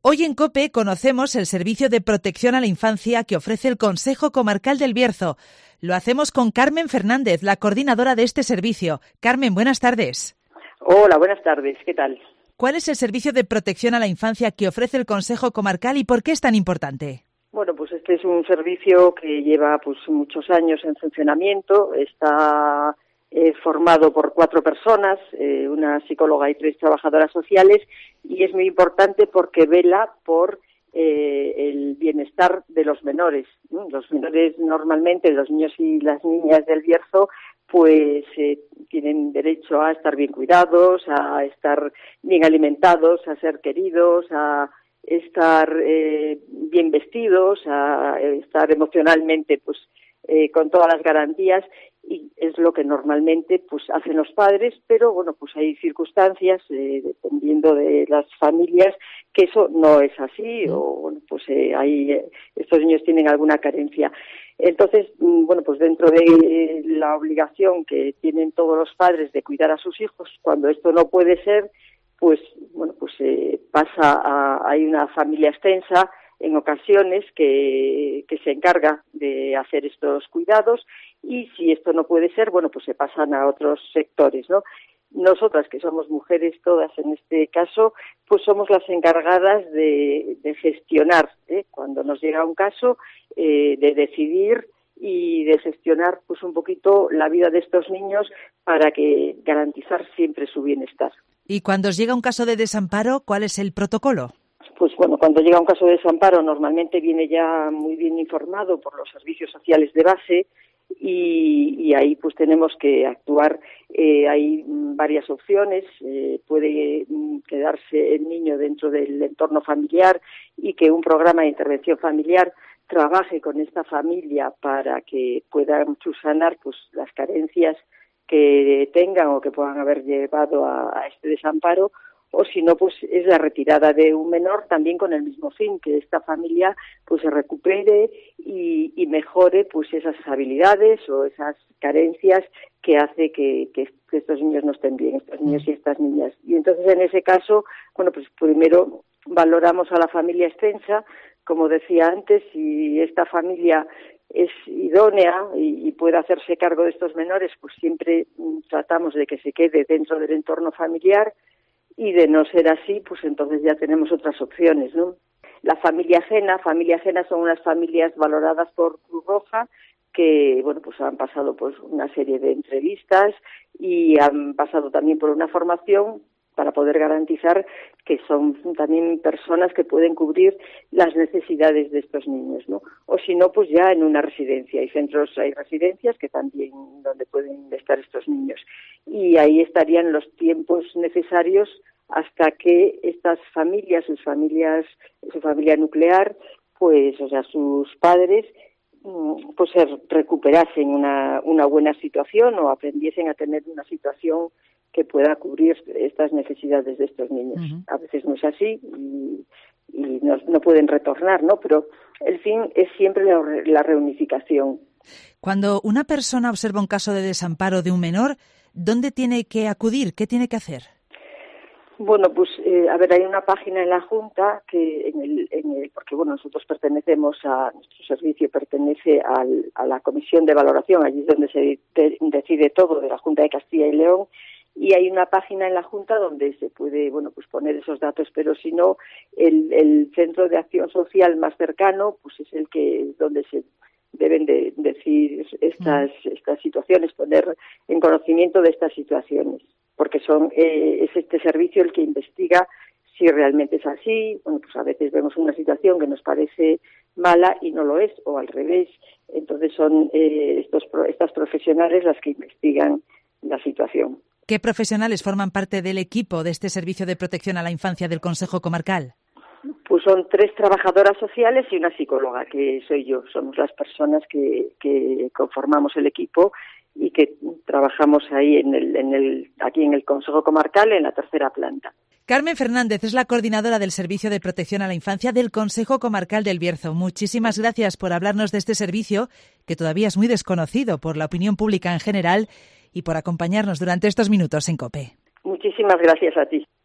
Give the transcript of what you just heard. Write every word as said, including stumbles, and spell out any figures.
Hoy en COPE conocemos el servicio de protección a la infancia que ofrece el Consejo Comarcal del Bierzo. Lo hacemos con Carmen Fernández, la coordinadora de este servicio. Carmen, buenas tardes. Hola, buenas tardes. ¿Qué tal? ¿Cuál es el servicio de protección a la infancia que ofrece el Consejo Comarcal y por qué es tan importante? Bueno, pues este es un servicio que lleva pues muchos años en funcionamiento. Está eh, formado por cuatro personas, eh, una psicóloga y tres trabajadoras sociales, y es muy importante porque vela por eh, el bienestar de los menores, ¿no? Los menores normalmente, los niños y las niñas del Bierzo, pues eh, tienen derecho a estar bien cuidados, a estar bien alimentados, a ser queridos, a estar eh, bien vestidos, a estar emocionalmente pues eh, con todas las garantías, y es lo que normalmente pues hacen los padres, pero bueno, pues hay circunstancias eh, dependiendo de las familias que eso no es así, o bueno, pues eh, hay eh, estos niños tienen alguna carencia. Entonces, bueno, pues dentro de la obligación que tienen todos los padres de cuidar a sus hijos, cuando esto no puede ser, pues bueno, pues eh, pasa a, hay una familia extensa en ocasiones que, que se encarga de hacer estos cuidados, y si esto no puede ser, bueno, pues se pasan a otros sectores, ¿no? Nosotras, que somos mujeres todas en este caso, pues somos las encargadas de, de gestionar, ¿eh? Cuando nos llega un caso, eh, de decidir y de gestionar pues un poquito la vida de estos niños para que garantizar siempre su bienestar. Y cuando os llega un caso de desamparo, ¿cuál es el protocolo? Pues bueno, cuando llega un caso de desamparo normalmente viene ya muy bien informado por los servicios sociales de base, y, y ahí pues tenemos que actuar. Eh, hay varias opciones, eh, puede quedarse el niño dentro del entorno familiar y que un programa de intervención familiar trabaje con esta familia para que puedan subsanar pues las carencias que tengan o que puedan haber llevado a, a este desamparo, o si no, pues es la retirada de un menor también con el mismo fin, que esta familia pues se recupere y, y mejore pues esas habilidades o esas carencias que hace que, que estos niños no estén bien, estos niños y estas niñas. Y entonces en ese caso, bueno, pues primero valoramos a la familia extensa, como decía antes, si esta familia es idónea y, y puede hacerse cargo de estos menores, pues siempre mm, tratamos de que se quede dentro del entorno familiar, y de no ser así, pues entonces ya tenemos otras opciones, ¿no? La familia ajena, familia ajena son unas familias valoradas por Cruz Roja que, bueno, pues han pasado pues una serie de entrevistas y han pasado también por una formación para poder garantizar que son también personas que pueden cubrir las necesidades de estos niños, ¿no? O si no, pues ya en una residencia. Hay centros, hay residencias que también donde pueden estar estos niños. Y ahí estarían los tiempos necesarios hasta que estas familias, sus familias, su familia nuclear, pues, o sea, sus padres, pues se recuperasen una, una buena situación o aprendiesen a tener una situación que pueda cubrir estas necesidades de estos niños. Uh-huh. A veces no es así y, y no, no pueden retornar, ¿no? Pero el fin es siempre la, la reunificación. Cuando una persona observa un caso de desamparo de un menor, ¿dónde tiene que acudir? ¿Qué tiene que hacer? Bueno, pues, eh, a ver, hay una página en la Junta que, en el, en el, porque bueno, nosotros pertenecemos a, nuestro servicio pertenece al, a la Comisión de Valoración, allí es donde se de, decide todo de la Junta de Castilla y León, y hay una página en la Junta donde se puede, bueno, pues poner esos datos, pero si no, el, el centro de acción social más cercano, pues es el que, donde se deben de decir estas, estas situaciones, poner en conocimiento de estas situaciones, porque son eh, es este servicio el que investiga si realmente es así. Bueno, pues a veces vemos una situación que nos parece mala y no lo es, o al revés. Entonces son eh, estos estas profesionales las que investigan la situación. ¿Qué profesionales forman parte del equipo de este servicio de protección a la infancia del Consejo Comarcal? Pues son tres trabajadoras sociales y una psicóloga, que soy yo. Somos las personas que, que conformamos el equipo y que trabajamos ahí en el, en el, aquí en el Consejo Comarcal, en la tercera planta. Carmen Fernández es la coordinadora del Servicio de Protección a la Infancia del Consejo Comarcal del Bierzo. Muchísimas gracias por hablarnos de este servicio, que todavía es muy desconocido por la opinión pública en general, y por acompañarnos durante estos minutos en COPE. Muchísimas gracias a ti.